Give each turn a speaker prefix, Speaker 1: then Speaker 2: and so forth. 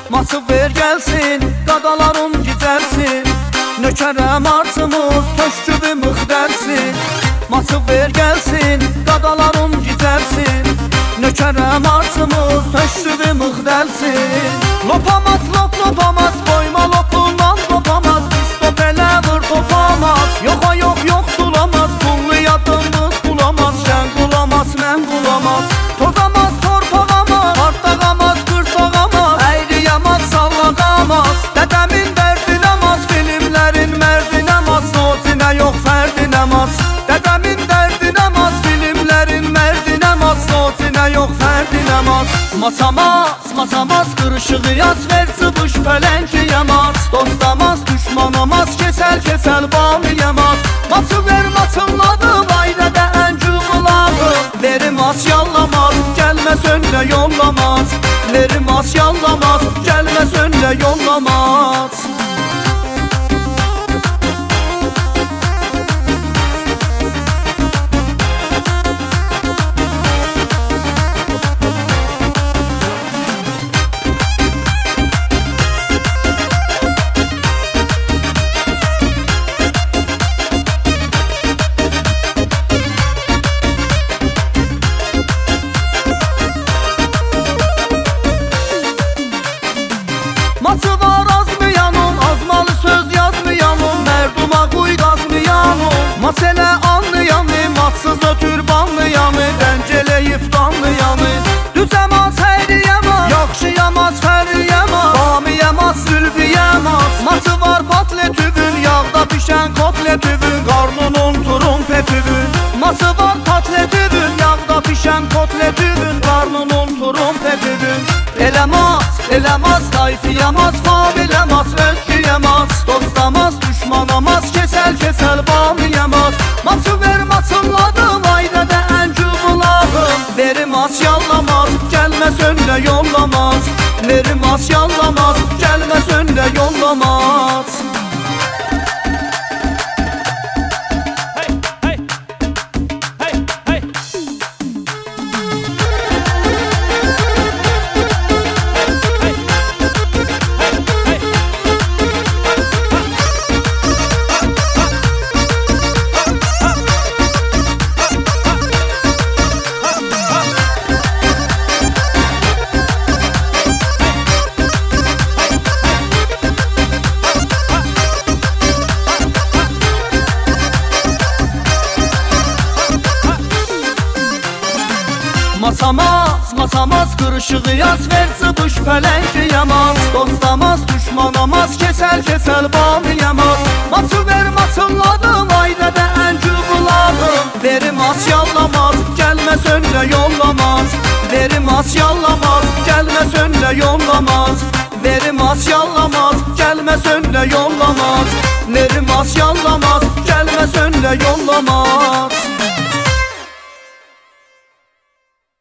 Speaker 1: Maçı ver gelsin, qadalarım gizəlsin. Nökərəm artımız, töşkübü müxdərsin. Maçı ver gelsin, qadalarım gizəlsin. Nökərəm artımız, töşkübü müxdərsin. Lopamaz, lopamaz, boyma lopundan lopamaz. Stop elə vır topamaz, yoxa yox sulamaz. Pullu yadımız bulamaz, sən bulamaz, mən bulamaz. Tozamaz, torpağamaz, partağamaz, qırtağamaz. Əyriyamaz, sallağamaz, dədəmin dərdinəmaz. Filmlərin mərdinəmaz, notinə yox fərdinəmaz. Dədəmin dərdinəmaz, filmlərin mərdinəmaz. Notinə yox fərdinəmaz. Masamaz, qırışığı yaz ver, sıvış pələnki yamaz. Dostamaz, düşmanamaz, kesəl bağlayamaz. Maçı ver, maçınladım, ailədə əncüquladı. Verim as yallamaz, gəlməz önlə yollamaz. Verim as yallamaz, gəlməz önlə yollamaz. Maçı var azmayanım, azmalı söz yazmayanım. Mərduma quy qazmayanım. Maç elə anlayanı, maçsız ötür banlayanı. Rəng eləyib danlayanı. Düzəmaz, həyriyəmaz, yaxşıyamaz, fəriyəmaz. Bamiyəmaz, zülbiyəmaz. Maçı var patletüvün, yağda pişən kotletüvün. Qarnının trumpetüvün. Maçı var patletüvün, yağda pişən kotletüvün. Qarnının trumpetüvün. Eləmaz, tayfiyamaz, fabiləmaz, özgüyəmaz. Dostamaz, düşmanamaz, kesəl bağlayamaz. Maçı ver, maçınladım, ailədə əncüquladım. Verim as yallamaz, gəlməz önlə yollamaz. Verim as yallamaz, gəlməz önlə yollamaz. Masamaz, qırışığı yaz ver, sıvış pələnki yamaz. Dostamaz, düşmanamaz, kesəl bağlayamaz. Maçı ver, maçınladım, ailədə əncüquladım. Verim as yallamaz, gəlməz önlə yollamaz. Verim as yallamaz, gəlməz önlə yollamaz. Verim as yallamaz, gəlməz önlə yollamaz. Verim as yallamaz, gəlməz önlə yollamaz.